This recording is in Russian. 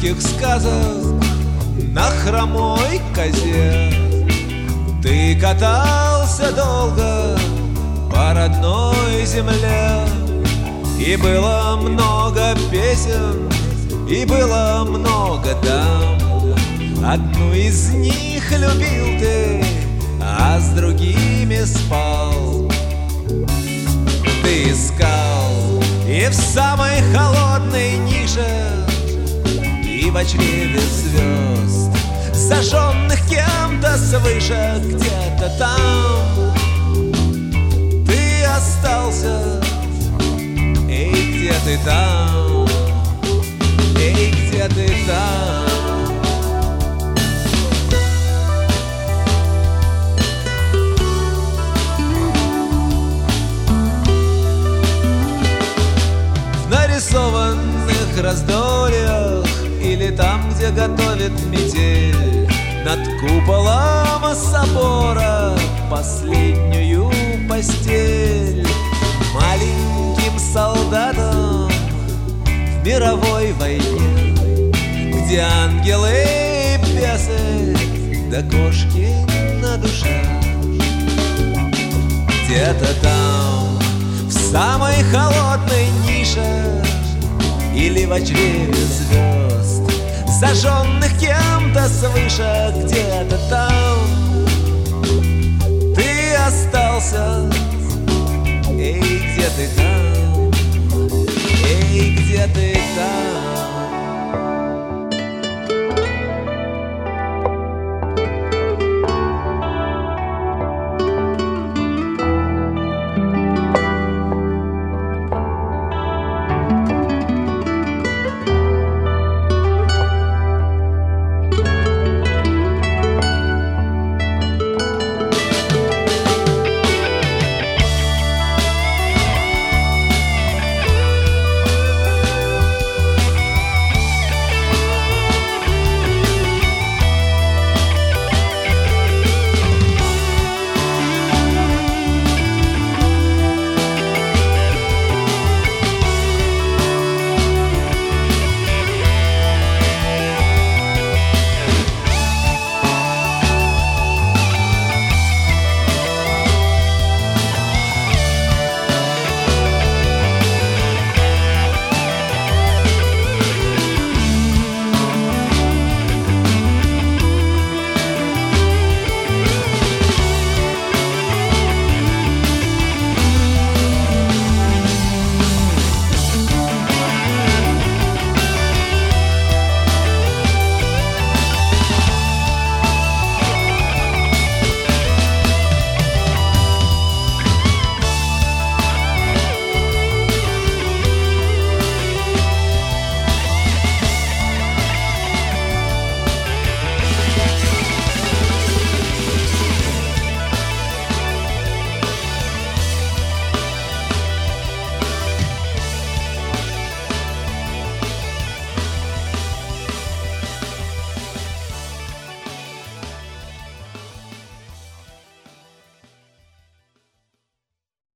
детских сказок на хромой козе. Ты катался долго по родной земле, и было много песен, и было много дам. Одну из них любил ты, а с другими спал. Ты искал и в самой холодной нише, и в чреве звезд, зажженных кем-то свыше. Где-то там ты остался. Эй, где ты там? Эй, где ты там? В нарисованных раздольях или там, где готовят метель, над куполом собора последнюю постель маленьким солдатам в мировой войне, где ангелы и бесы да кошки на душе. Где-то там, в самой холодной нише или в чреве звезд, зажженных кем-то свыше. Где-то там ты остался. Эй, где ты там? Эй, где ты там?